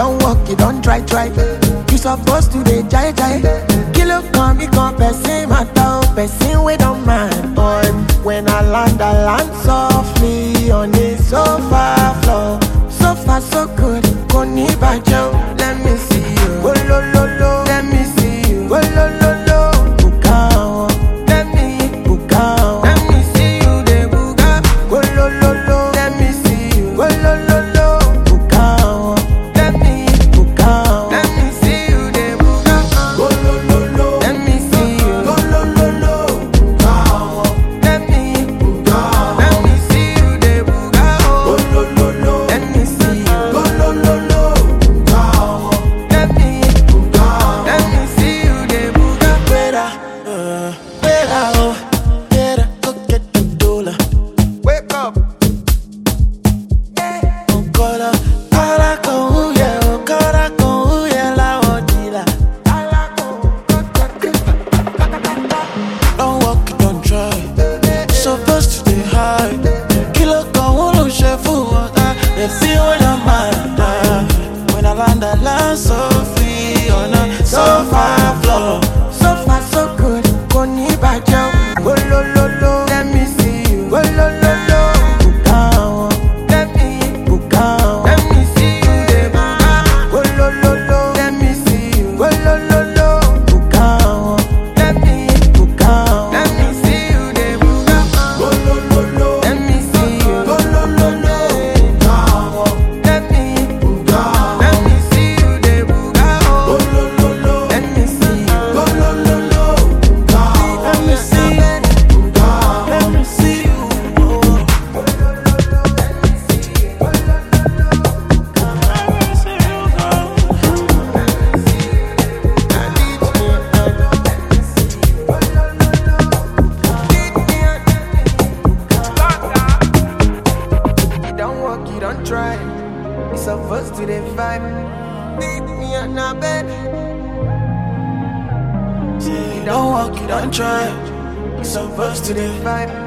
don't walk, you don't try. You supposed to dey jai. Kilo come, me come, person matter, person we don't mind. Boy, when I land softly on the sofa floor. So far so good, koni bajo. Let me see you, oh lo lo lo. Let me see you, oh lo lo lo. Bukao, let me see you, de buga. Oh lo lo lo. Let me see you, oh lo lo lo. Bukao, let me see you, de buga. Oh lo lo lo. Let me see you, oh lo lo lo. Bukao, let me see you, de buga. Oh lo lo lo. Let me see you, oh lo lo lo. Bukao, let me see you, de buga. Better, go get the dollar. Wake up. Don't walk, don't try. Supposed to stay high. Kilo con uno chef water. They feel when I'm mad. When I land so free on a sofa floor. So far so good, koni bajo. Oh lo lo lo, let me see you. Oh lo lo lo, bukao, let me see you, de buga. Oh lo lo lo, let me see you. Oh lo lo lo, bukao, let me see you, de buga. Oh lo lo lo, let me see you. Oh lo lo lo, bukao, let me see you, de buga. Oh lo lo lo, let me see you. Oh lo lo lo, bukao, let me see you. Let me see you. You don't walk, you don't try. You supposed to the vibe. Leave me on a bed. You don't walk, you don't try. You supposed to the vibe.